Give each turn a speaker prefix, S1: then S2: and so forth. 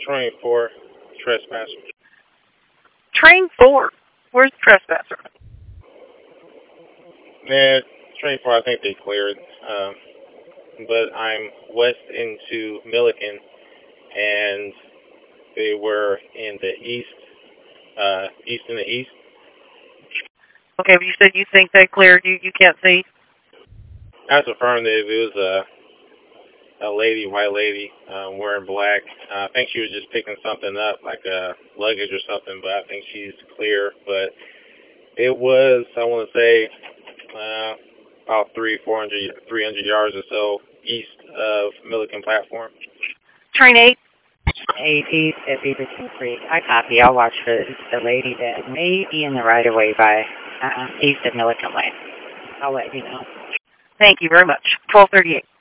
S1: train 4, trespasser.
S2: Train 4. Where's the trespasser?
S1: Yeah, train 4, I think they cleared. But I'm west into Milliken, and they were in the east, east in the east.
S2: Okay, but you said you think they cleared. You can't see?
S1: That's affirmative. It was a lady, white lady, wearing black. I think she was just picking something up, like luggage or something, but I think she's clear. But it was, I want to say, about 300 yards or so east of Milliken Platform.
S2: Train 8.
S3: 8 East at Beaverton Creek. I copy. I'll watch for the lady that may be in the right-of-way by east of Milliken Lane. I'll let you know.
S2: Thank you very much. 1238.